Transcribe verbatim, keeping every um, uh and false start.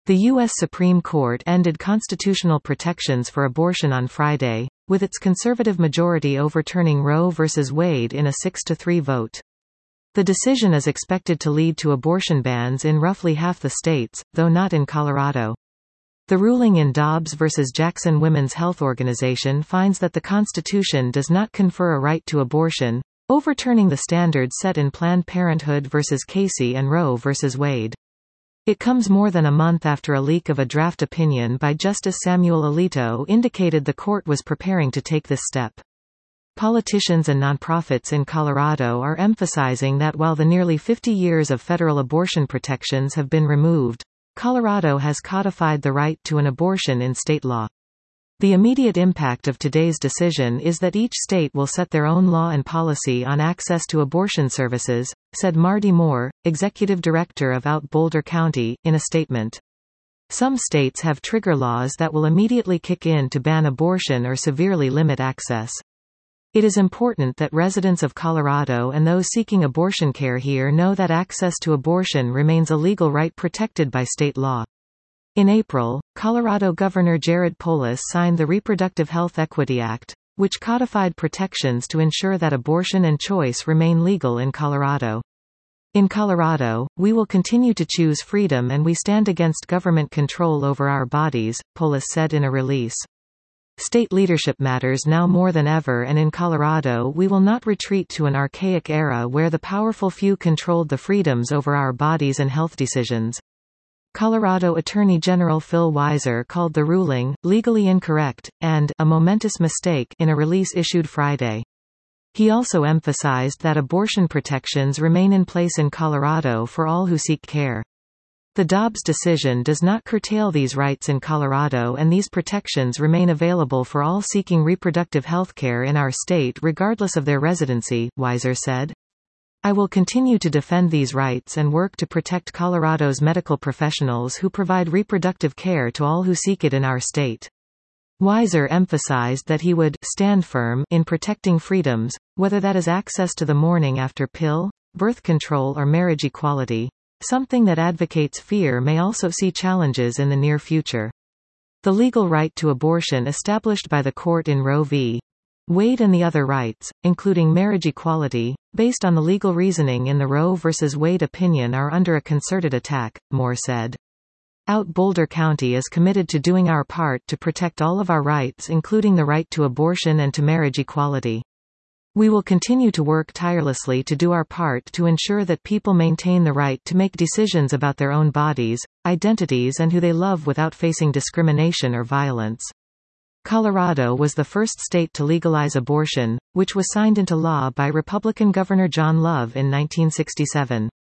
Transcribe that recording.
The U S Supreme Court ended constitutional protections for abortion on Friday, with its conservative majority overturning Roe v. Wade in a six to three vote. The decision is expected to lead to abortion bans in roughly half the states, though not in Colorado. The ruling in Dobbs v. Jackson Women's Health Organization finds that the Constitution does not confer a right to abortion, overturning the standards set in Planned Parenthood v. Casey and Roe v. Wade. It comes more than a month after a leak of a draft opinion by Justice Samuel Alito indicated the court was preparing to take this step. Politicians and nonprofits in Colorado are emphasizing that while the nearly fifty years of federal abortion protections have been removed, Colorado has codified the right to an abortion in state law. The immediate impact of today's decision is that each state will set their own law and policy on access to abortion services, said Marty Moore, executive director of Out Boulder County, in a statement. Some states have trigger laws that will immediately kick in to ban abortion or severely limit access. It is important that residents of Colorado and those seeking abortion care here know that access to abortion remains a legal right protected by state law. In April, Colorado Governor Jared Polis signed the Reproductive Health Equity Act, which codified protections to ensure that abortion and choice remain legal in Colorado. In Colorado, we will continue to choose freedom and we stand against government control over our bodies, Polis said in a release. State leadership matters now more than ever, and in Colorado we will not retreat to an archaic era where the powerful few controlled the freedoms over our bodies and health decisions. Colorado Attorney General Phil Weiser called the ruling legally incorrect and a momentous mistake in a release issued Friday. He also emphasized that abortion protections remain in place in Colorado for all who seek care. The Dobbs decision does not curtail these rights in Colorado, and these protections remain available for all seeking reproductive health care in our state regardless of their residency, Weiser said. I will continue to defend these rights and work to protect Colorado's medical professionals who provide reproductive care to all who seek it in our state. Weiser emphasized that he would stand firm in protecting freedoms, whether that is access to the morning after pill, birth control or marriage equality. Something that advocates fear may also see challenges in the near future. The legal right to abortion established by the court in Roe v. Wade and the other rights, including marriage equality, based on the legal reasoning in the Roe v. Wade opinion are under a concerted attack, Moore said. Out Boulder County is committed to doing our part to protect all of our rights, including the right to abortion and to marriage equality. We will continue to work tirelessly to do our part to ensure that people maintain the right to make decisions about their own bodies, identities and who they love without facing discrimination or violence. Colorado was the first state to legalize abortion, which was signed into law by Republican Governor John Love in nineteen sixty-seven.